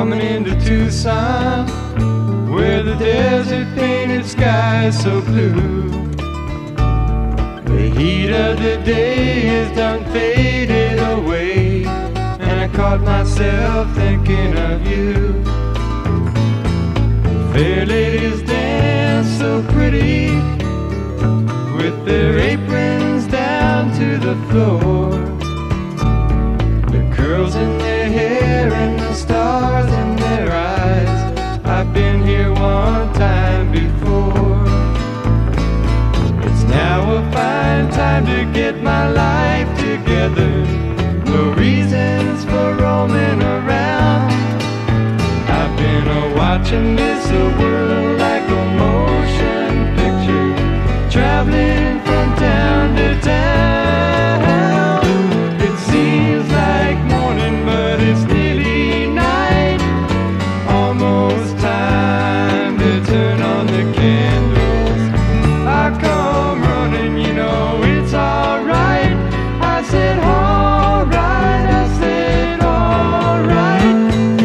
coming into Tucson, where the desert painted sky is so blue. The heat of the day is done faded away, and I caught myself thinking of you. Fair ladies dance so pretty, with their aprons down to the floor, the curls in their hair and the stars in their eyes. I've been here one time before. It's now a fine time to get my life together. No reasons for roaming around. I've been watching this world like a motion picture, traveling from town to town. It seems like morning, but it's nearly night. Almost time to turn on the candles. I come running, you know it's alright. I said alright, I said alright.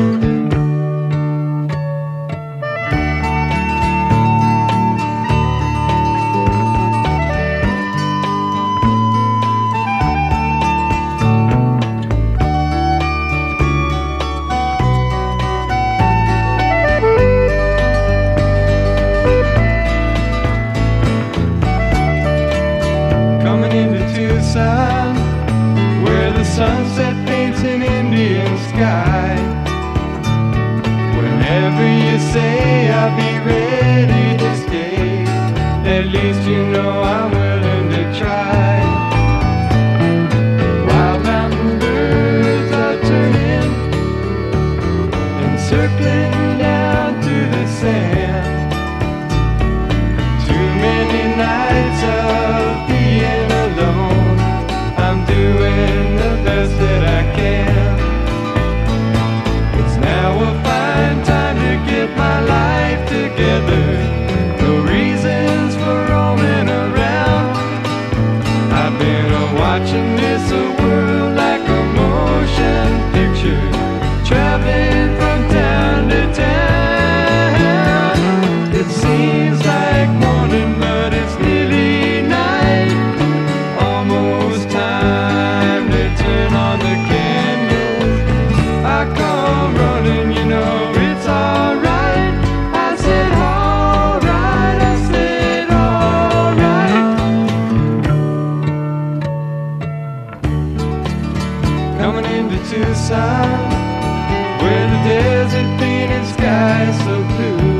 Coming into Tucson, where the sunset paints an Indian sky. Whenever you say I'll be ready to stay, at least you know I'm willing to try. Wild mountain birds are turning and circling down to the sand. Too many nights of being alone, I'm doing the best that I can. It's now a fine time to get my life together. No reasons for roaming around. I've been watching this world like a motion picture, traveling from town to town. It seems like morning, but it's nearly night. Almost time to turn on the candles. I come running, you know it's alright. I said alright, I said alright. Coming into Tucson, where the desert painted sky is so blue.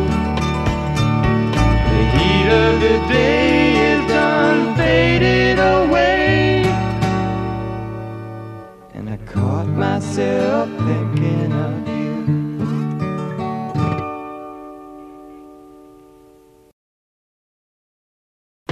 The heat of the day is done faded away, and I caught myself thinking of